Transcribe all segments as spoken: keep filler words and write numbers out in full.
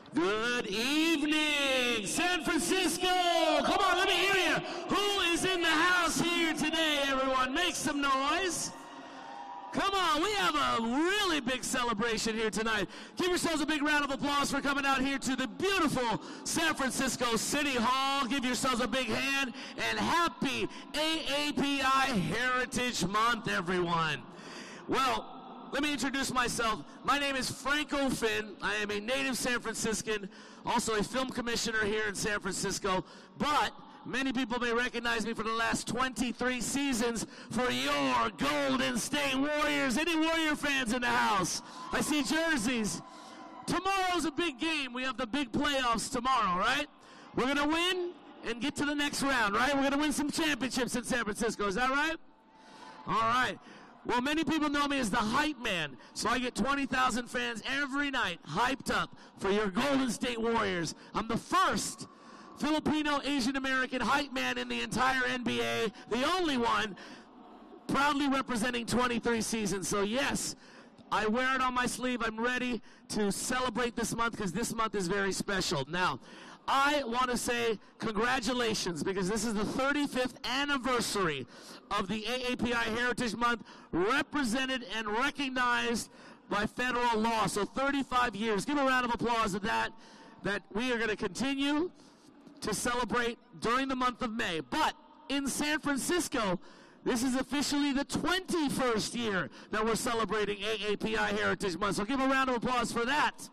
Good evening, San Francisco. Come on, let me hear you. Who is in the house here today, everyone? Make some noise. Come on, we have a really big celebration here tonight. Give yourselves a big round of applause for coming out here to the beautiful San Francisco City Hall. Give yourselves a big hand, and happy A A P I Heritage Month, everyone. Well, let me introduce myself. My name is Franco Finn. I am a native San Franciscan, also a film commissioner here in San Francisco, but many people may recognize me for the last twenty-three seasons for your Golden State Warriors. Any Warrior fans in the house? I see jerseys. Tomorrow's a big game. We have the big playoffs tomorrow, right? We're going to win and get to the next round, right? We're going to win some championships in San Francisco. Is that right? All right. Well, many people know me as the hype man, so I get twenty thousand fans every night hyped up for your Golden State Warriors. I'm the first Filipino Asian American hype man in the entire N B A, the only one, proudly representing twenty-three seasons. So yes, I wear it on my sleeve. I'm ready to celebrate this month because this month is very special. Now, I want to say congratulations because this is the thirty-fifth anniversary of the A A P I Heritage Month, represented and recognized by federal law. So thirty-five years. Give a round of applause at that, that we are going to continue to celebrate during the month of May. But in San Francisco, this is officially the twenty-first year that we're celebrating A A P I Heritage Month. So give a round of applause for that.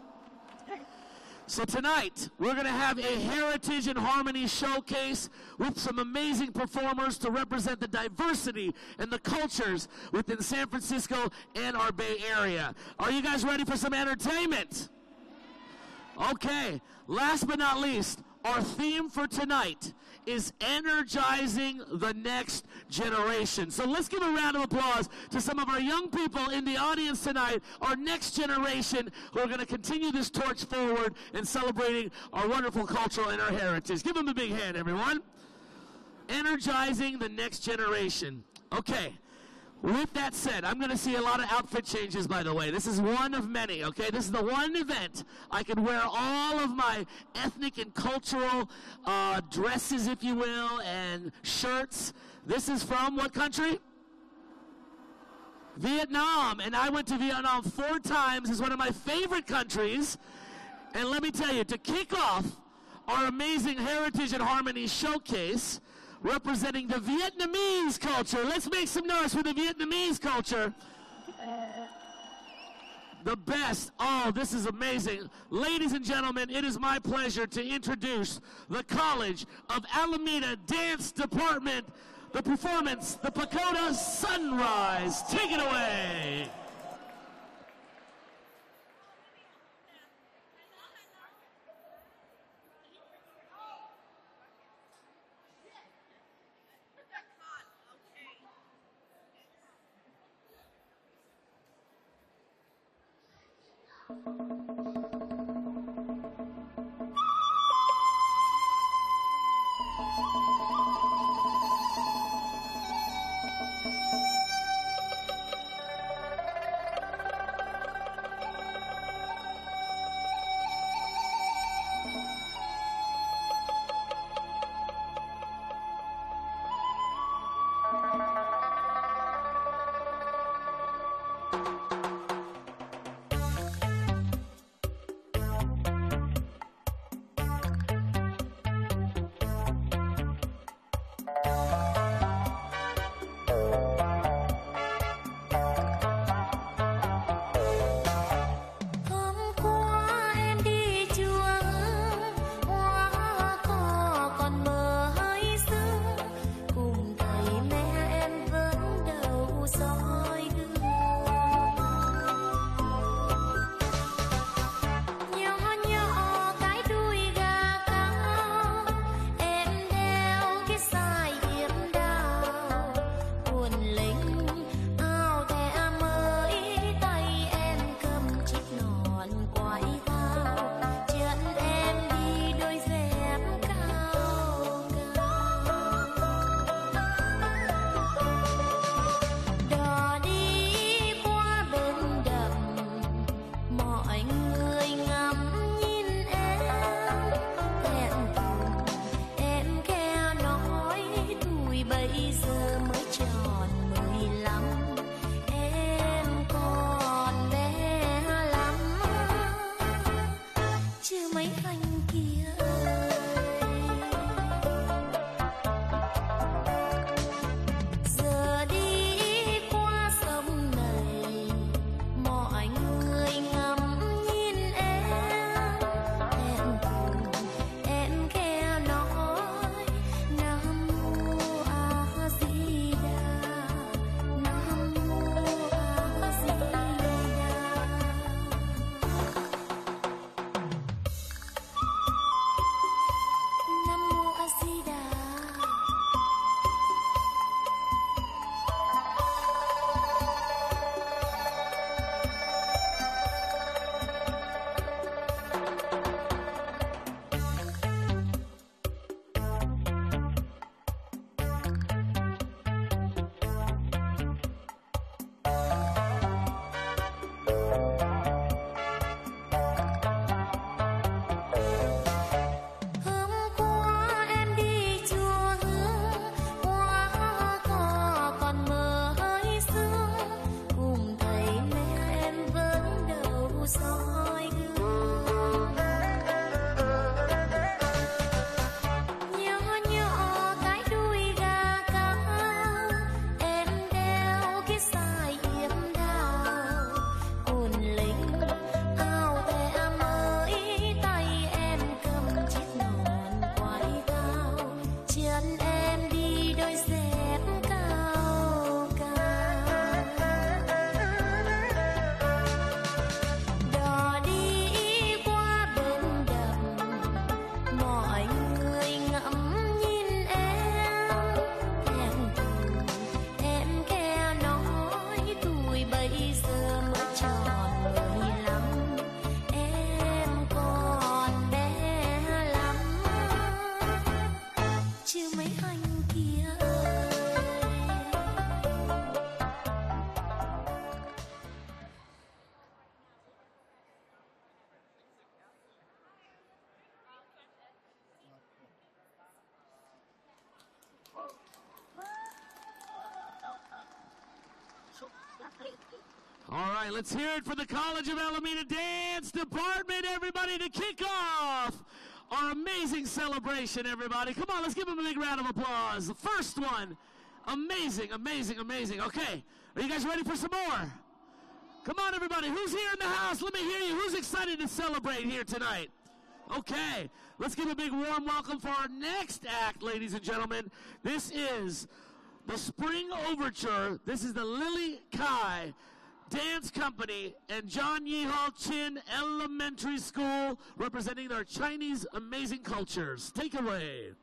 So tonight, we're going to have a Heritage and Harmony showcase with some amazing performers to represent the diversity and the cultures within San Francisco and our Bay Area. Are you guys ready for some entertainment? Okay, last but not least, our theme for tonight is energizing the next generation. So let's give a round of applause to some of our young people in the audience tonight, our next generation, who are going to continue this torch forward and celebrating our wonderful culture and our heritage. Give them a big hand, everyone. Energizing the next generation. Okay. With that said, I'm going to see a lot of outfit changes, by the way. This is one of many, okay? This is the one event I can wear all of my ethnic and cultural uh, dresses, if you will, and shirts. This is from what country? Vietnam. And I went to Vietnam four times. It's one of my favorite countries. And let me tell you, to kick off our amazing Heritage and Harmony showcase, representing the Vietnamese culture. Let's make some noise for the Vietnamese culture. The best. Oh, this is amazing. Ladies and gentlemen, it is my pleasure to introduce the College of Alameda Dance Department, the performance, the Pagoda Sunrise. Take it away. All right, let's hear it for the College of Alameda Dance Department, everybody, to kick off our amazing celebration, everybody. Come on, let's give them a big round of applause. The first one, amazing, amazing, amazing. Okay, are you guys ready for some more? Come on, everybody. Who's here in the house? Let me hear you. Who's excited to celebrate here tonight? Okay, let's give a big warm welcome for our next act, ladies and gentlemen. This is the Spring Overture. This is the Lily Kai Dance Company and John Yihao Chin Elementary School, representing their Chinese amazing cultures. Take it away.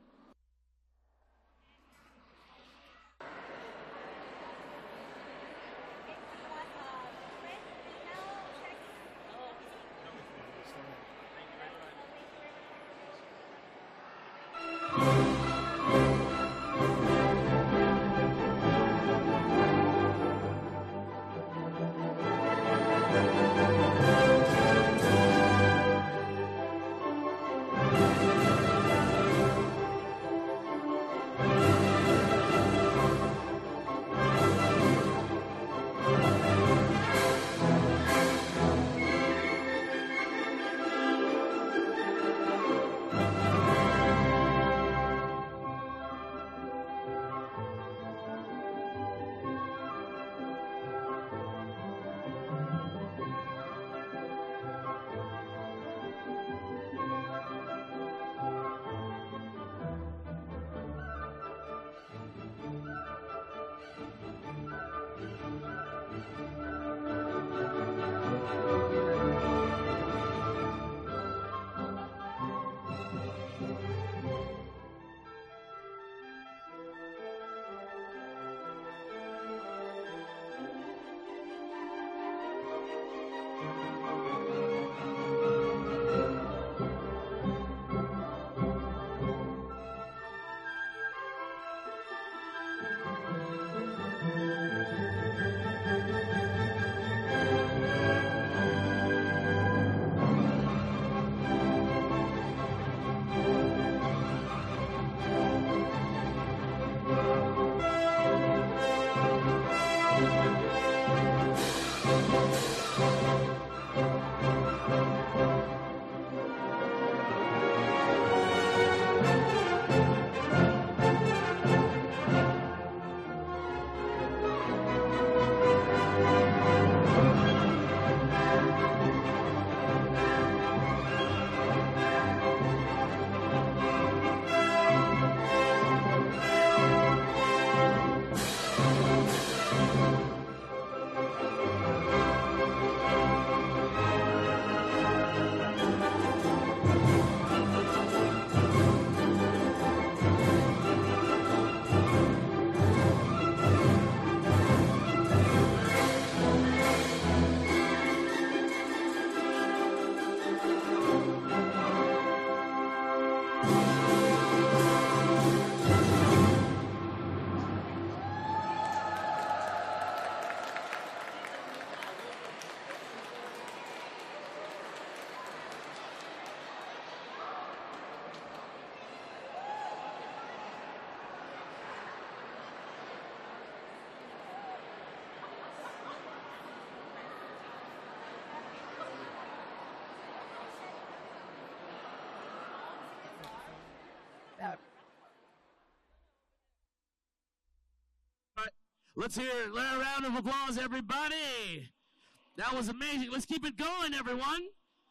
Let's hear it. A round of applause, everybody. That was amazing. Let's keep it going, everyone.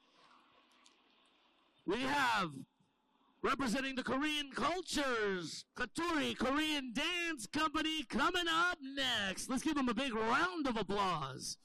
We have, representing the Korean cultures, Katuri Korean Dance Company coming up next. Let's give them a big round of applause.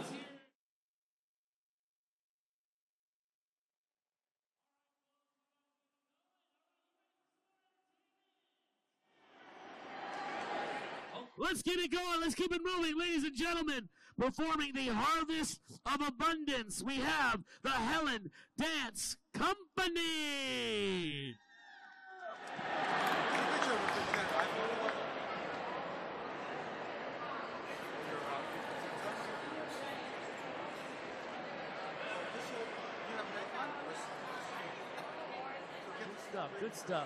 Let's get it going. Let's keep it moving, ladies and gentlemen. Performing the Harvest of Abundance, we have the Helen Dance Company. Good stuff, good stuff.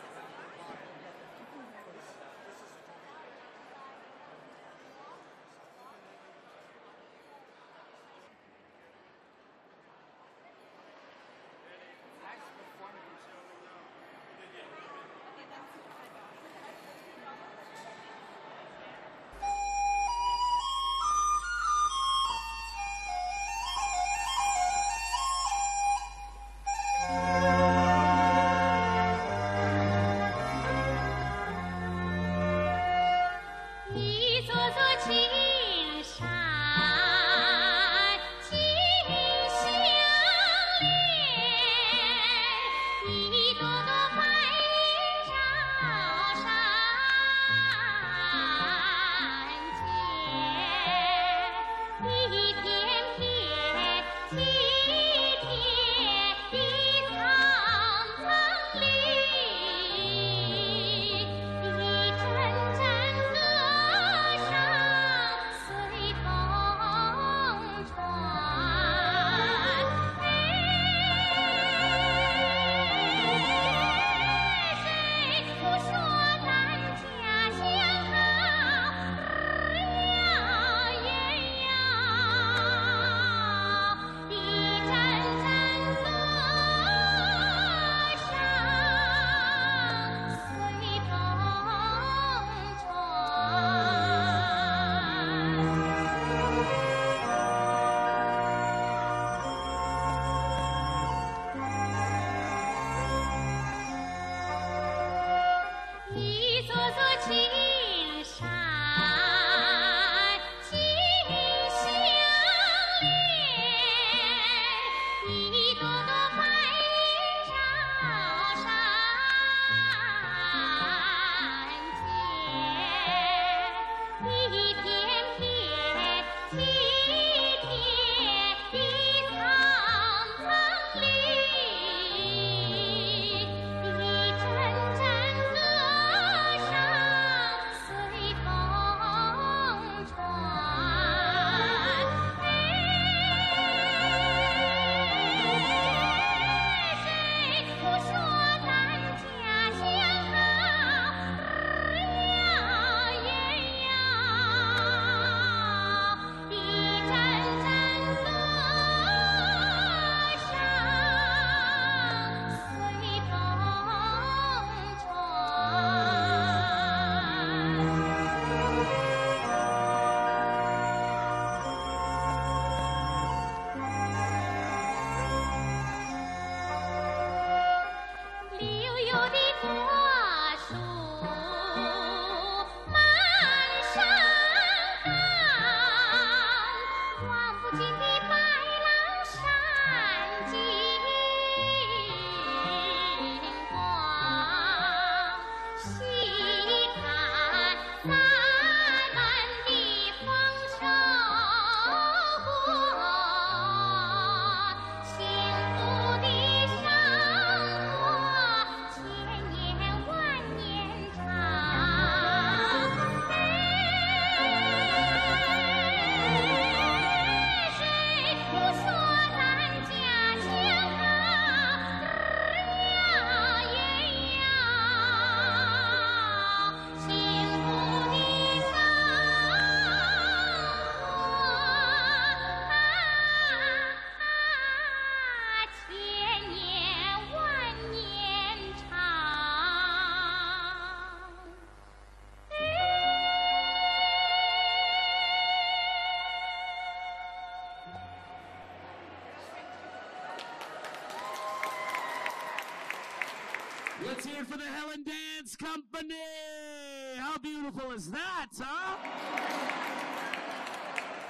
Let's hear it for the Helen Dance Company. How beautiful is that, huh?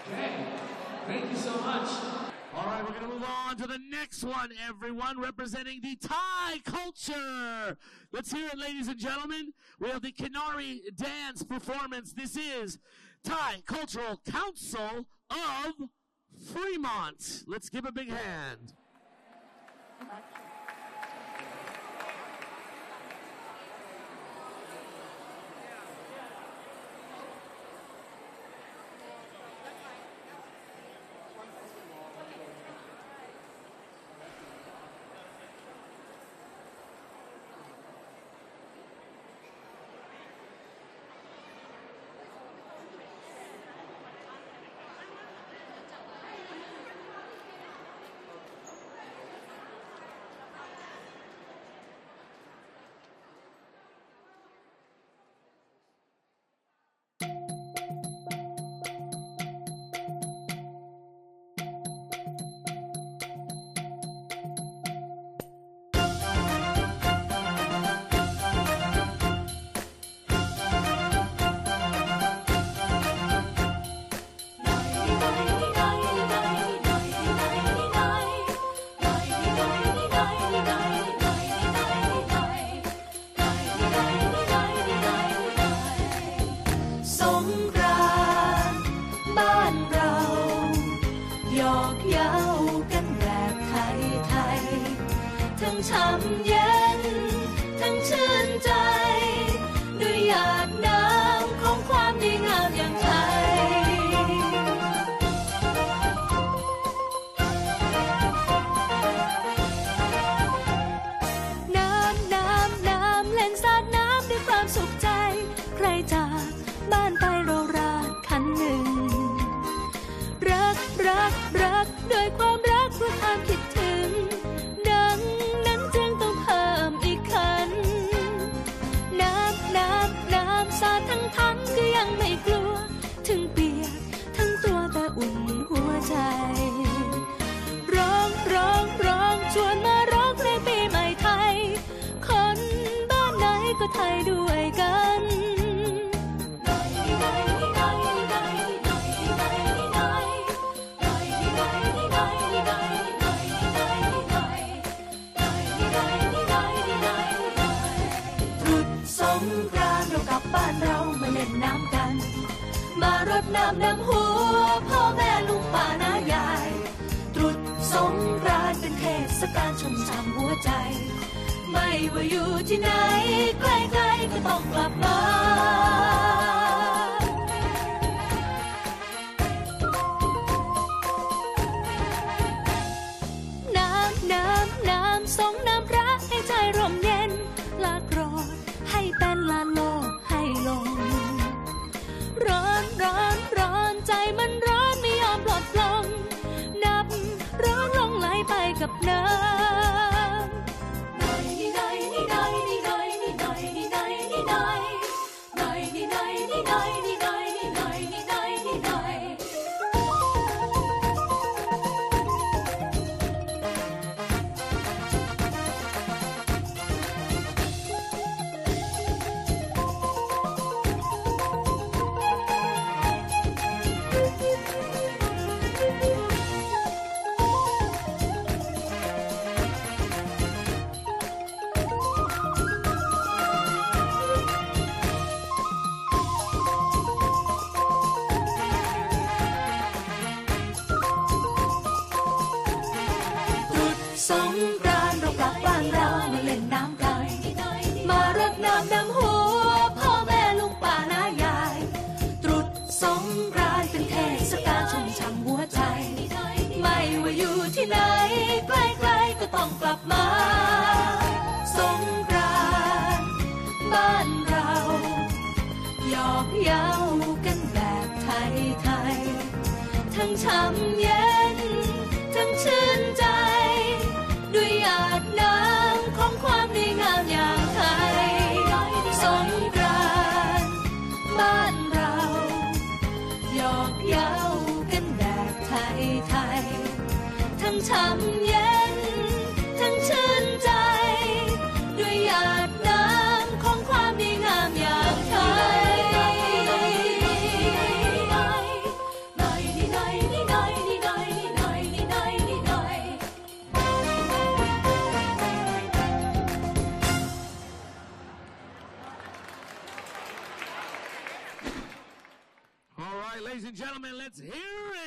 Okay, thank you so much. All right, we're going to move on to the next one, everyone, representing the Thai culture. Let's hear it, ladies and gentlemen. We have the Kinari dance performance. This is Thai Cultural Council of Fremont. Let's give a big hand.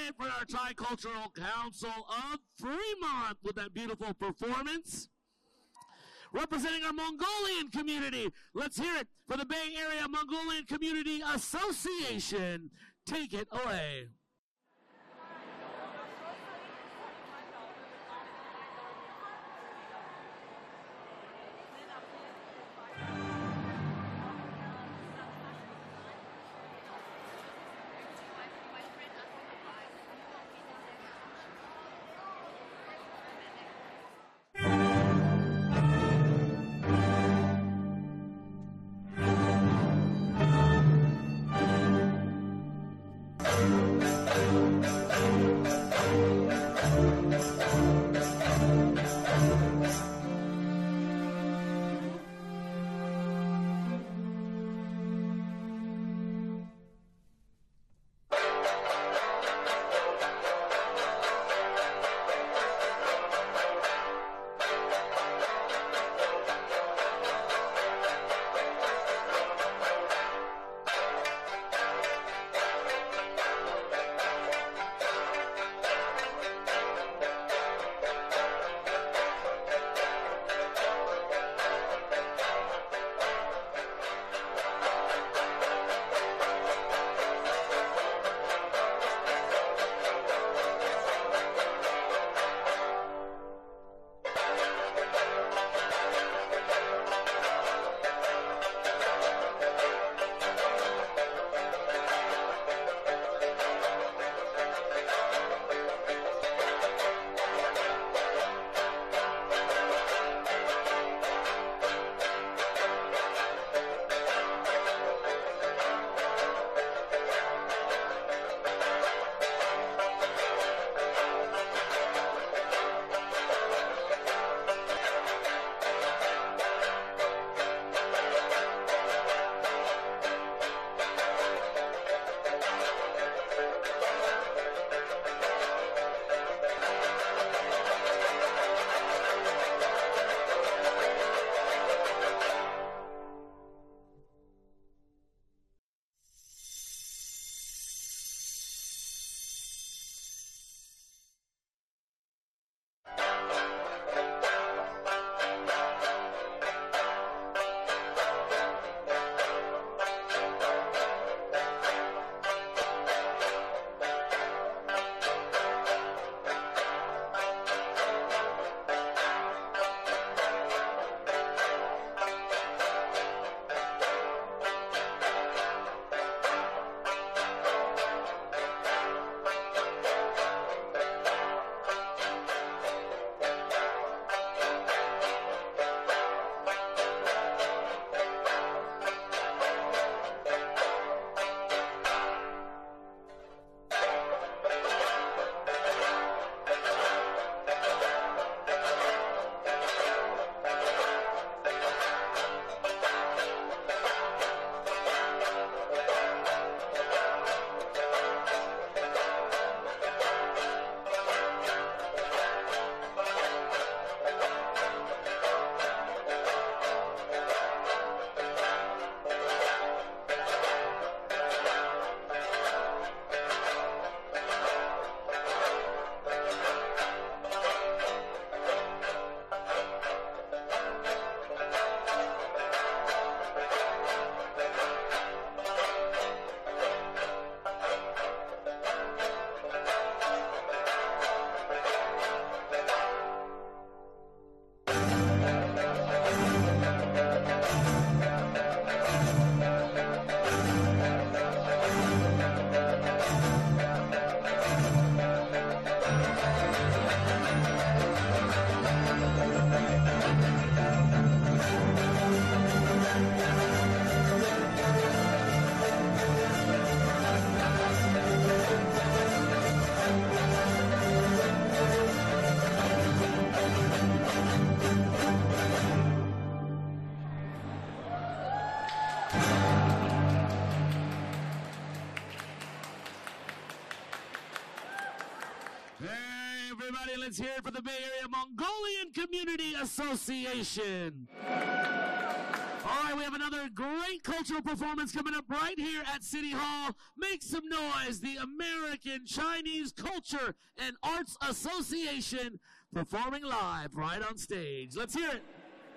it for our Tricultural Council of Fremont with that beautiful performance. Representing our Mongolian community, let's hear it for the Bay Area Mongolian Community Association. Take it away. everybody. Let's hear it for the Bay Area Mongolian Community Association. All right, we have another another great cultural performance coming up right here at City Hall. Make some noise. The American Chinese Culture and Arts Association performing live right on stage. Let's hear it.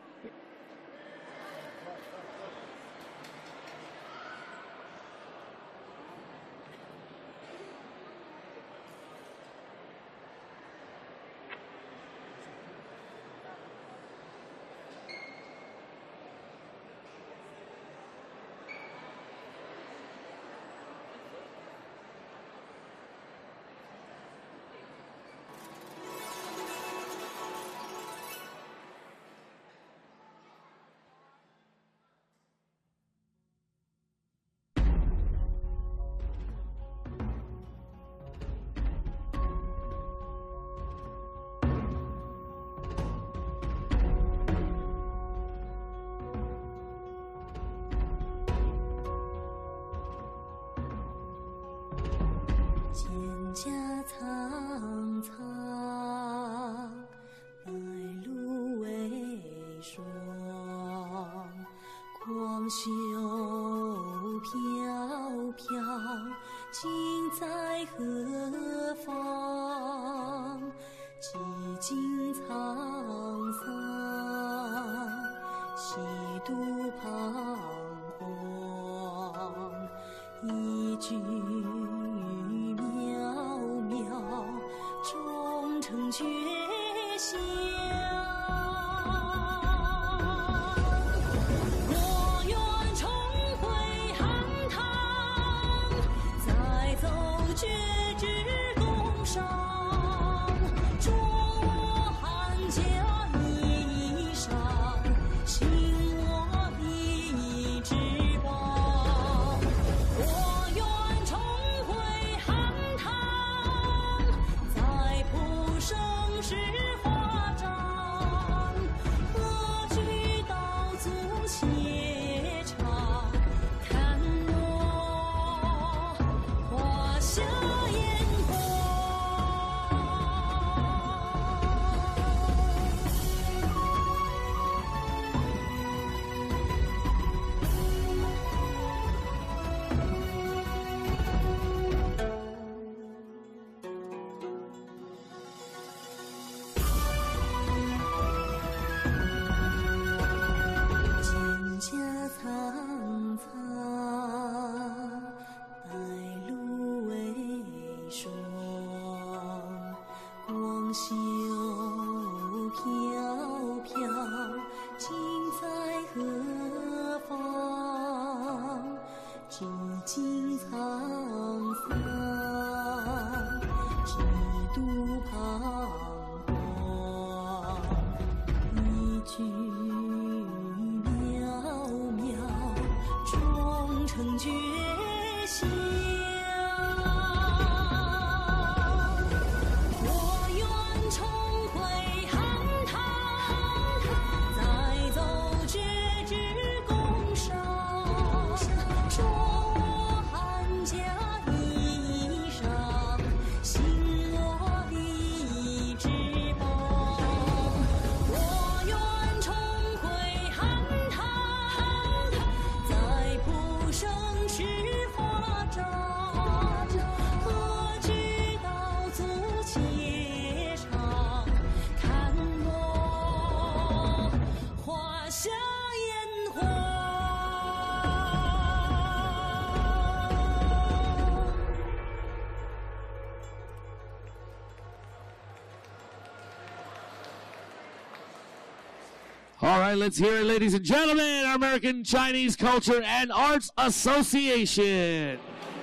All right, let's hear it, ladies and gentlemen, our American Chinese Culture and Arts Association.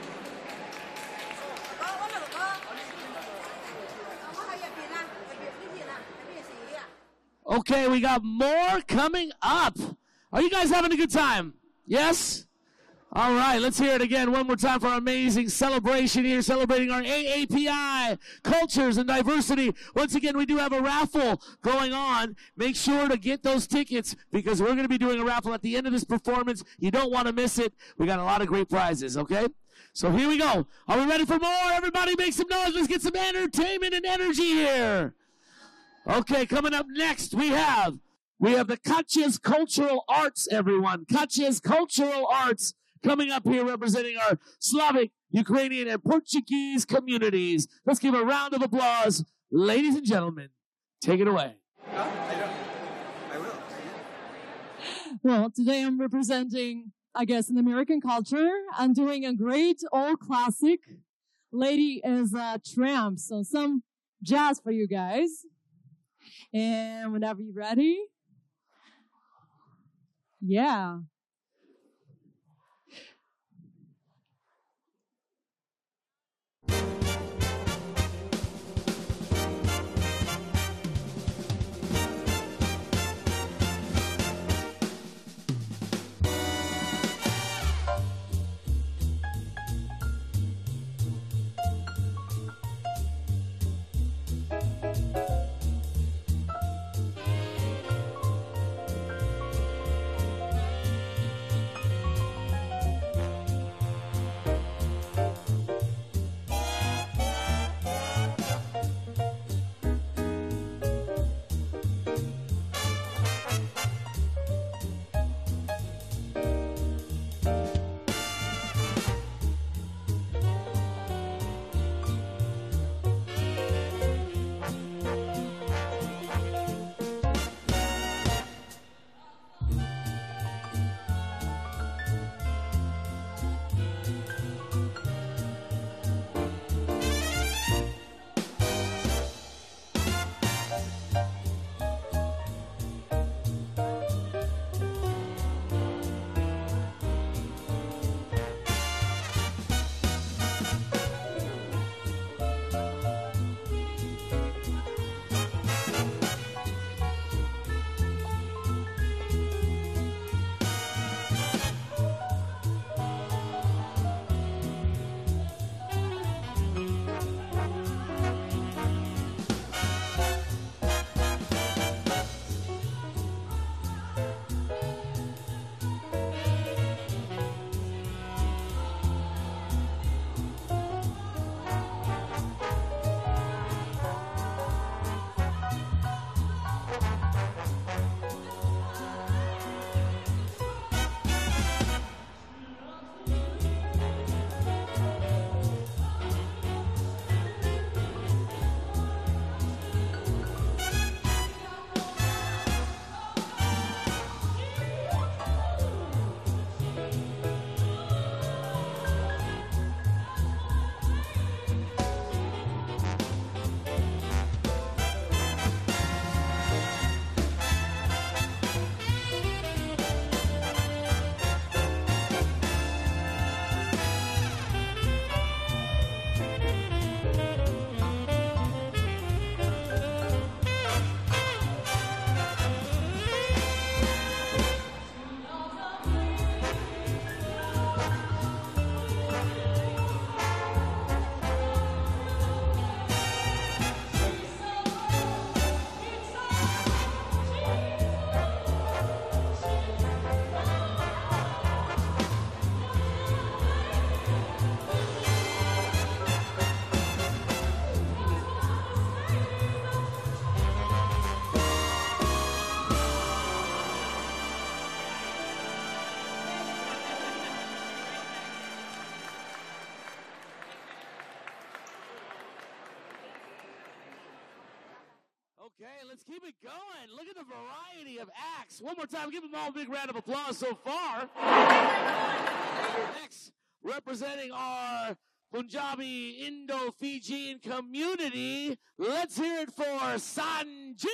Okay, we got more coming up. Are you guys having a good time? Yes? All right, let's hear it again one more time for our amazing celebration here, celebrating our A A P I, cultures and diversity. Once again, we do have a raffle going on. Make sure to get those tickets because we're going to be doing a raffle at the end of this performance. You don't want to miss it. We got a lot of great prizes, okay? So here we go. Are we ready for more? Everybody make some noise. Let's get some entertainment and energy here. Okay, coming up next, we have We have the Katya's Cultural Arts, everyone. Katya's Cultural Arts coming up here representing our Slavic, Ukrainian, and Portuguese communities. Let's give a round of applause. Ladies and gentlemen, take it away. No, I don't. I will. Well, today I'm representing, I guess, an American culture. I'm doing a great old classic. Lady is a Tramp, so some jazz for you guys. And whenever you're ready. Yeah. Okay, let's keep it going. Look at the variety of acts. One more time, give them all a big round of applause so far. Next, representing our Punjabi Indo-Fijian community, let's hear it for Sanjeev.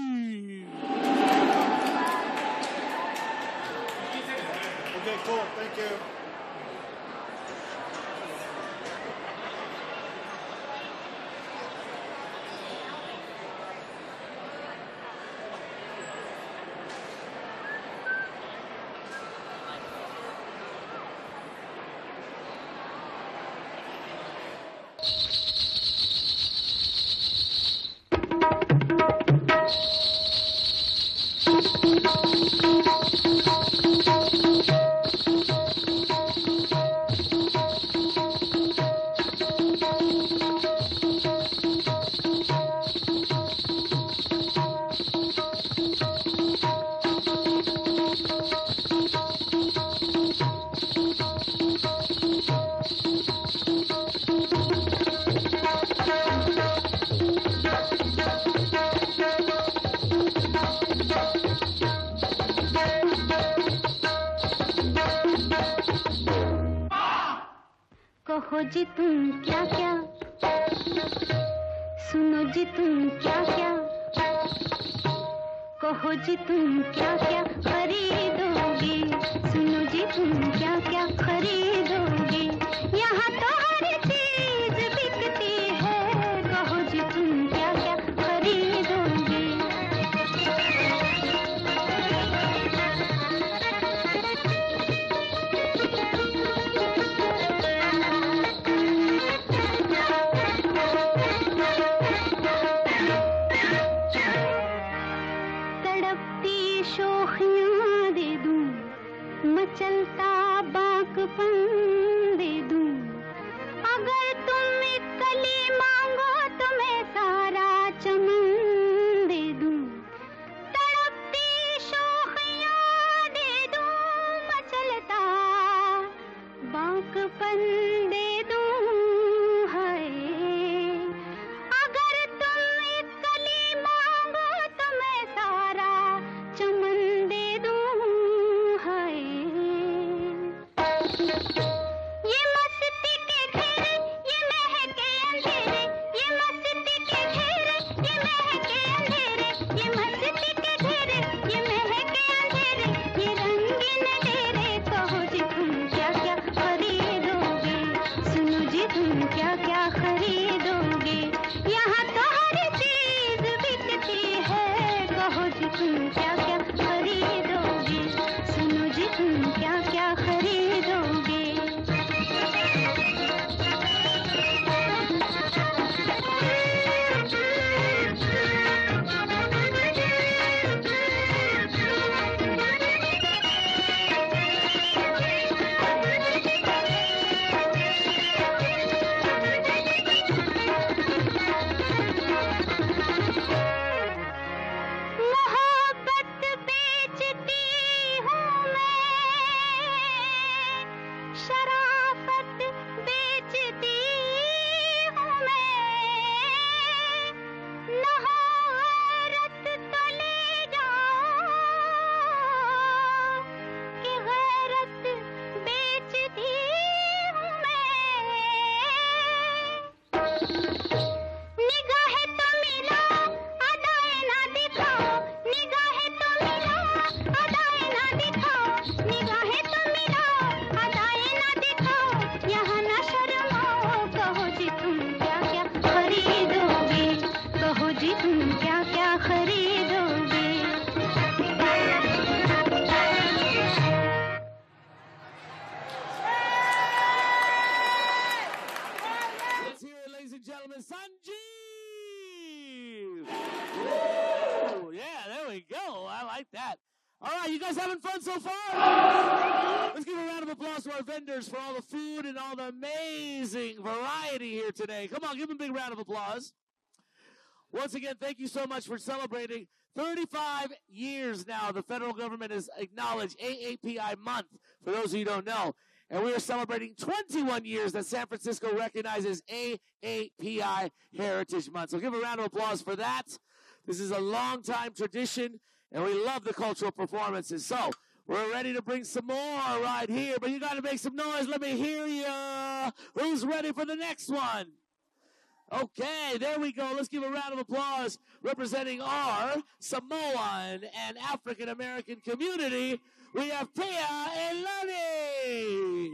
Okay, cool. Thank you. कहो जी तुम क्या क्या, सुनो जी तुम क्या क्या, कहो जी तुम क्या क्या खरीदोगे, सुनो जी तुम क्या क्या खरीदोगे, यहाँ तो हर चीज बिकती है, कहो जी तुम क्या क्या खरीदोगे। तड़पती शोखियाँ दे दूँ, मचलता बाकपन दे दूँ, अगर तुम एक कली मांगो तो मैं सारा चमन दे दूँ। तड़पती शोखियाँ दे दूँ, मचलता बाकपन दे दूँ, हाय अगर तुम एक कली मांगो तो मैं सारा चमन दे दूँ, हाय ये मस्ती के घेरे, ये महके अंधेरे, ये मस्ती के घेरे, ये महके अंधेरे, ये मस्ती के घेरे, ये महके अंधेरे, ये रंगीन डेरे, कहो जी तुम क्या क्या खरीदोगे, सुनो जी तुम क्या क्या खरीदोगे, यहाँ तो हर चीज बिकती है, कहो जी तुम क्या क्या खरीदोगे, सुनो जी तुम क्या क्या खरीदोगे। मोहब्बत बेचती हूँ मैं, शराफत बेचती हूँ मैं, न हो गैरत तो ले जाओ, कि गैरत बेचती हूँ मैं। निगाहें तो मिलाओ, अदाएं ना दिखाओ, निगाहें तो मिलाओ, अदाएं ना दिखाओ, निगाहें तो मिलाओ, अदाएं ना दिखाओ, यहाँ ना शर्माओ, कहो जी तुम क्या क्या खरीदोगे, कहो जी तुम क्या क्या खरीदोगे। Let's hear it, ladies and gentlemen, Sanjeev! Ooh, yeah, there we go. I like that. All right, you guys having fun so far? Let's give a round of applause to our vendors for all the food and all the amazing variety here today. Come on, give them a big round of applause. Once again, thank you so much for celebrating thirty-five years now. The federal government has acknowledged A A P I month, for those of you who don't know. And we are celebrating twenty-one years that San Francisco recognizes A A P I Heritage Month. So give a round of applause for that. This is a long-time tradition, and we love the cultural performances. So we're ready to bring some more right here, but you got to make some noise. Let me hear you. Who's ready for the next one? Okay, there we go. Let's give a round of applause representing our Samoan and African American community. We have Tia and Lonnie.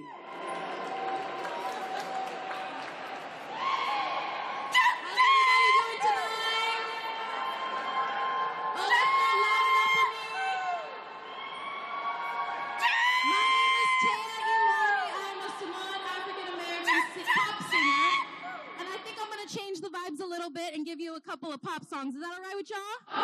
Change the vibes a little bit and give you a couple of pop songs. Is that all right with y'all?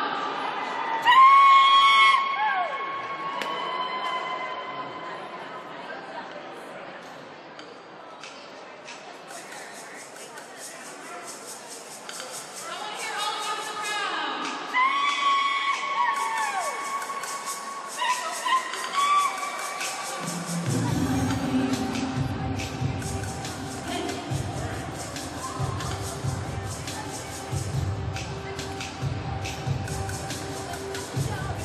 Show.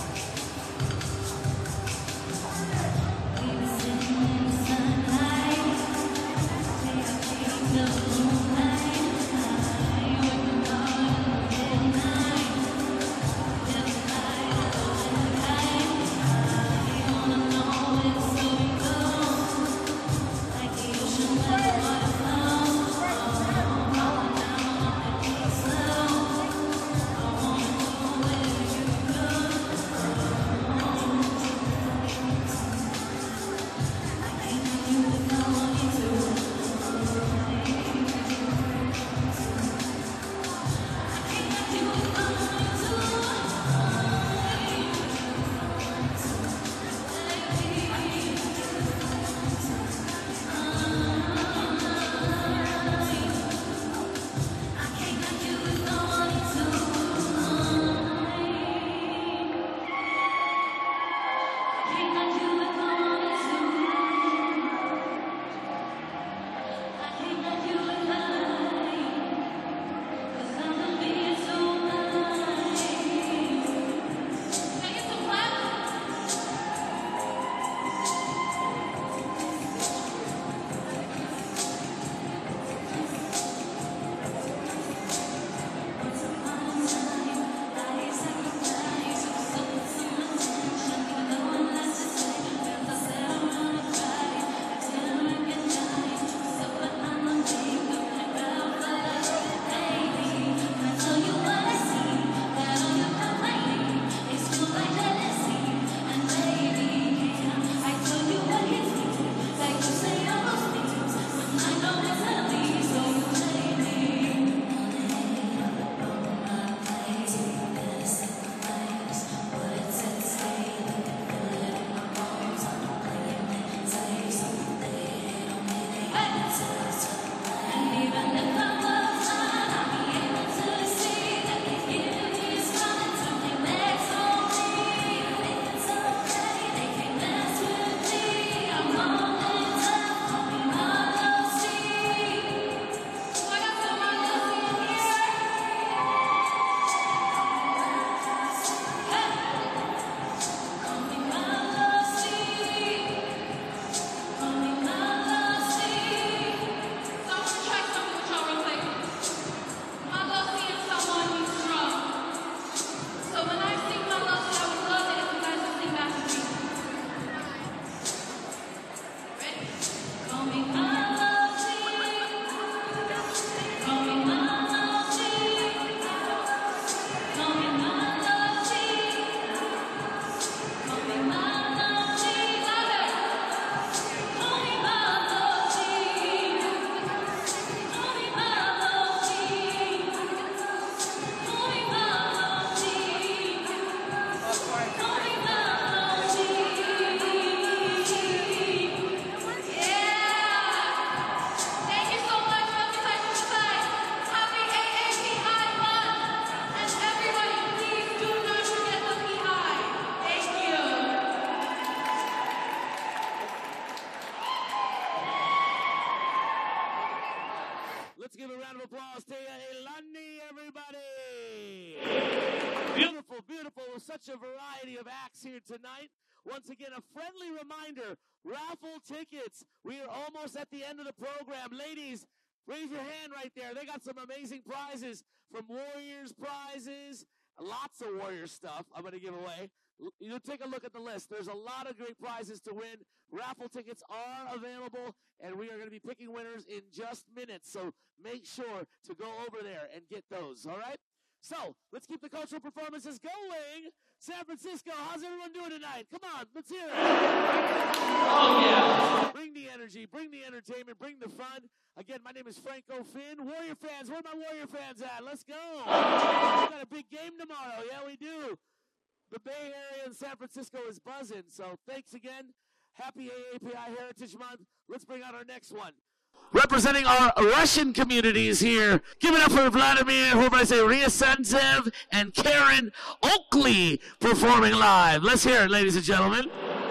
Beautiful, beautiful. With such a variety of acts here tonight. Once again, a friendly reminder, raffle tickets. We are almost at the end of the program. Ladies, raise your hand right there. They got some amazing prizes from Warriors prizes. Lots of Warrior stuff I'm going to give away. You take a look at the list. There's a lot of great prizes to win. Raffle tickets are available, and we are going to be picking winners in just minutes. So make sure to go over there and get those, all right? So let's keep the cultural performances going. San Francisco, how's everyone doing tonight? Come on, let's hear it. Oh, yeah. Bring the energy, bring the entertainment, bring the fun. Again, my name is Franco Finn. Warrior fans, where are my Warrior fans at? Let's go. We got a big game tomorrow. Yeah, we do. The Bay Area and San Francisco is buzzing. So thanks again. Happy A A P I Heritage Month. Let's bring out our next one. Representing our Russian communities here. Give it up for Vladimir, who I say Ryazantsev and Karen Oakley performing live. Let's hear it, ladies and gentlemen.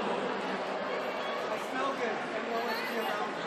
I smell good. Everyone wants to be around me.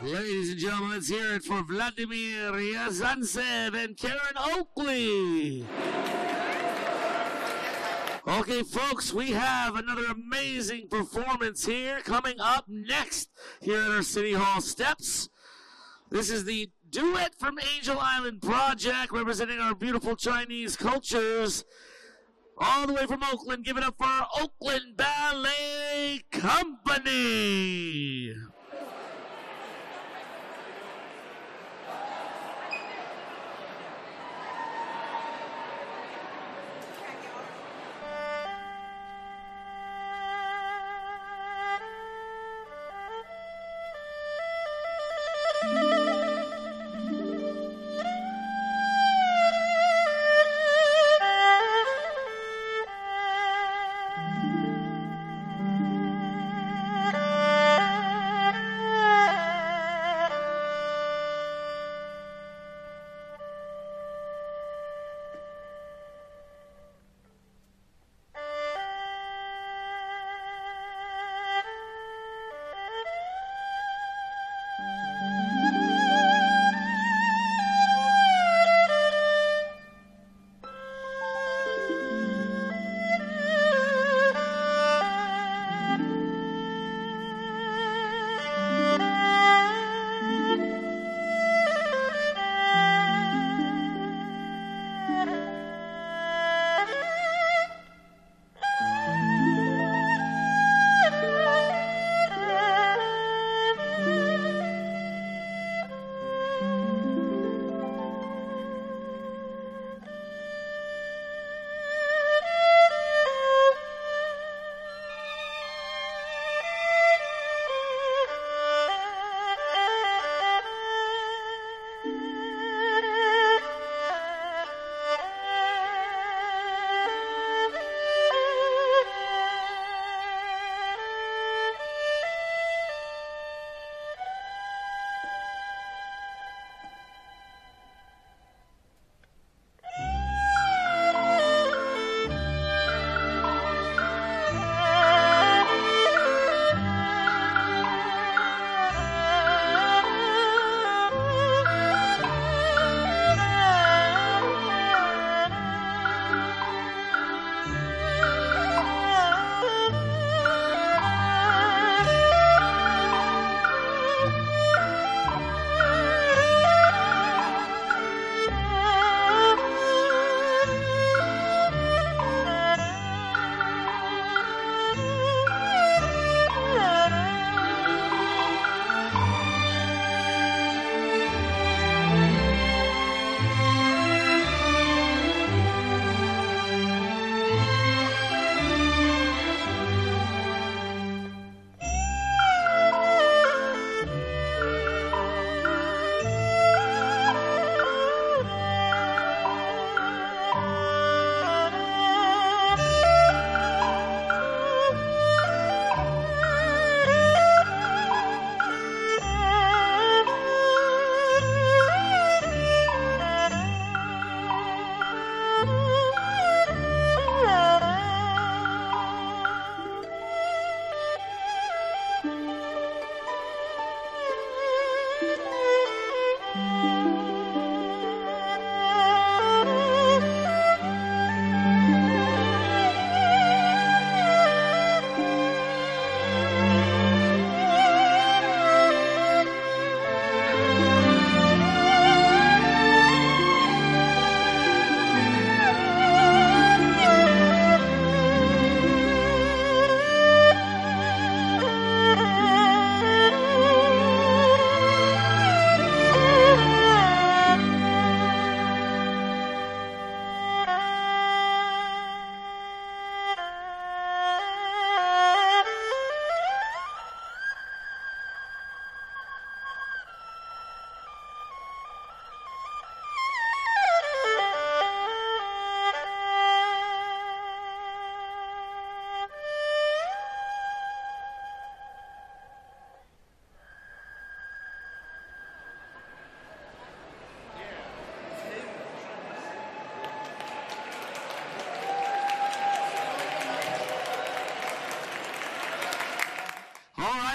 Ladies and gentlemen, let's hear it for Vladimir Yazantsev and Karen Oakley. Okay, folks, we have another amazing performance here coming up next here at our City Hall steps. This is the Duet from Angel Island Project, representing our beautiful Chinese cultures. All the way from Oakland, give it up for our Oakland Ballet Company. Thank you.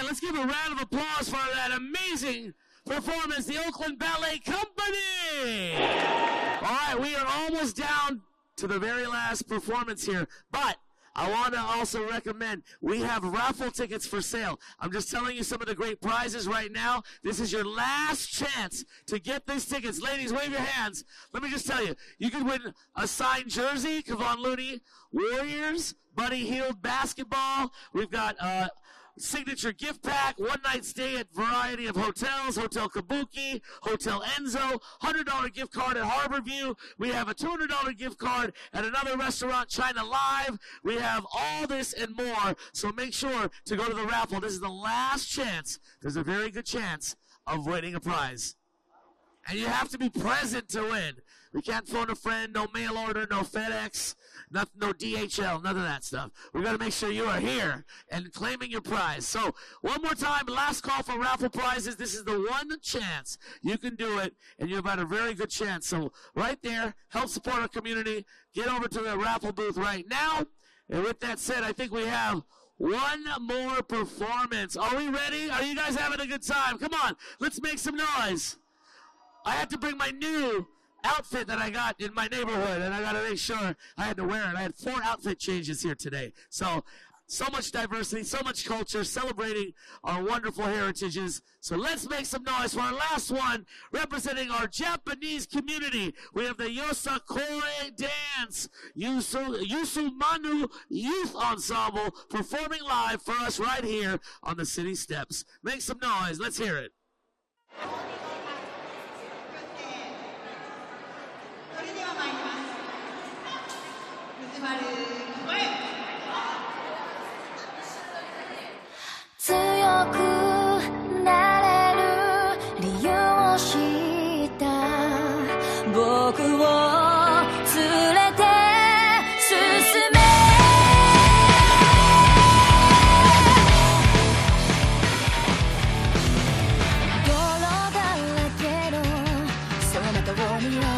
let's give a round of applause for that amazing performance, the Oakland Ballet Company. All right, we are almost down to the very last performance here, but I want to also recommend we have raffle tickets for sale. I'm just telling you some of the great prizes right now. This is your last chance to get these tickets. Ladies, wave your hands. Let me just tell you, you could win a signed jersey, Kevon Looney, Warriors, Buddy Hield basketball. We've got uh, signature gift pack, one night stay at variety of hotels, Hotel Kabuki, Hotel Enzo, one hundred dollar gift card at Harborview. We have a two hundred dollar gift card at another restaurant, China Live. We have all this and more, so make sure to go to the raffle. This is the last chance. There's a very good chance of winning a prize. And you have to be present to win. We can't phone a friend, no mail order, no FedEx, not, no D H L, none of that stuff. We've got to make sure you are here and claiming your prize. So one more time, last call for raffle prizes. This is the one chance you can do it, and you've got a very good chance. So right there, help support our community. Get over to the raffle booth right now. And with that said, I think we have one more performance. Are we ready? Are you guys having a good time? Come on, let's make some noise. I had to bring my new outfit that I got in my neighborhood, and I got to make sure I had to wear it. I had four outfit changes here today. So, so much diversity, so much culture, celebrating our wonderful heritages. So let's make some noise for our last one, representing our Japanese community. We have the Yosakoi Dance Yusu, Yusumanu Youth Ensemble performing live for us right here on the city steps. Make some noise. Let's hear it. 強くなれる理由を知った僕を連れて進め泥だらけのその中を見よ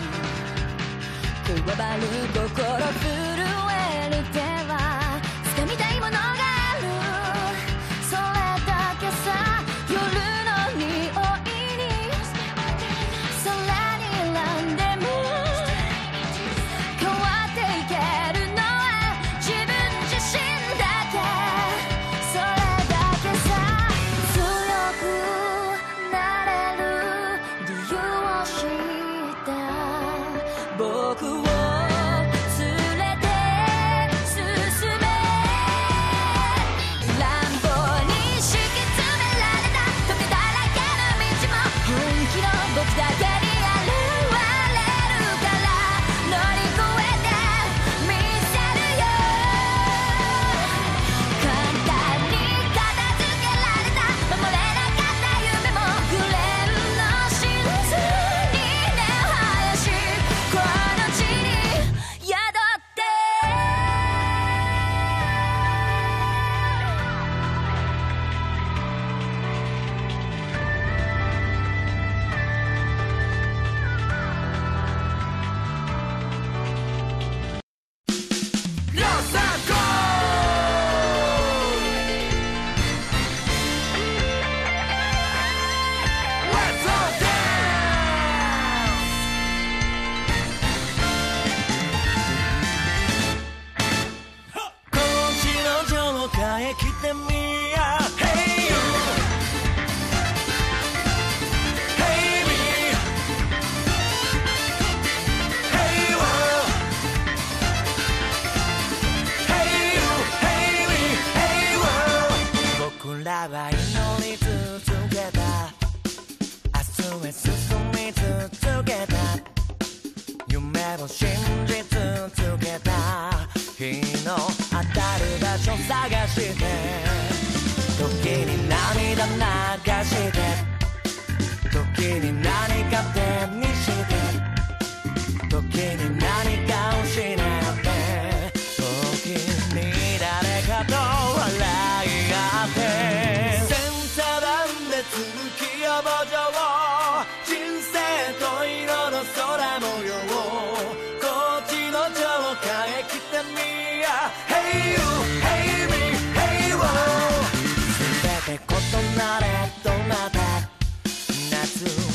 う加わる心震える手は掴みたいものがあるそれだけさ夜の匂いに空に選んでも変わっていけるのは自分自身だけそれだけさ強くなれる理由を知った僕を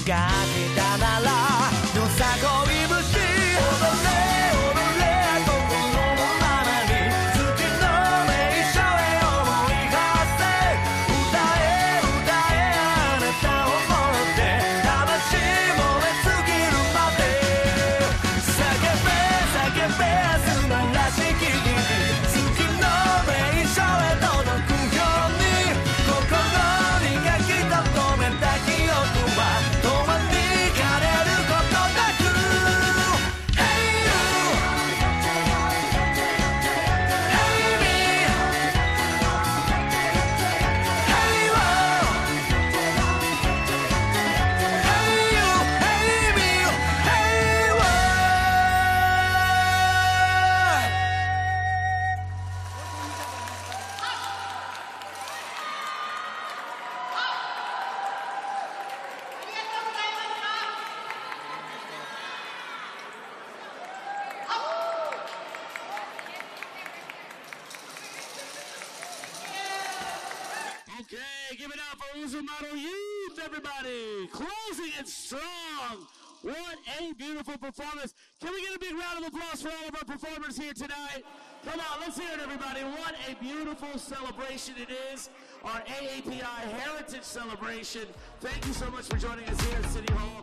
が来たならよさこい節踊れ踊れ心のままに月の名所へ思い馳せ歌え歌えあなたを思って魂燃え尽きるまで叫べ叫べ素晴らしき日々月の名所へ届くように心に書き留めた記憶は永遠に枯れることなく Hey you Hey me Hey wo Hey you Hey me Hey wo Okay, give it up for Uzumaro Youth, everybody. Closing it strong. What a beautiful performance. Can we get a big round of applause for all of our performers here tonight? Come on, let's hear it, everybody. What a beautiful celebration it is. Our A A P I Heritage Celebration. Thank you so much for joining us here at City Hall.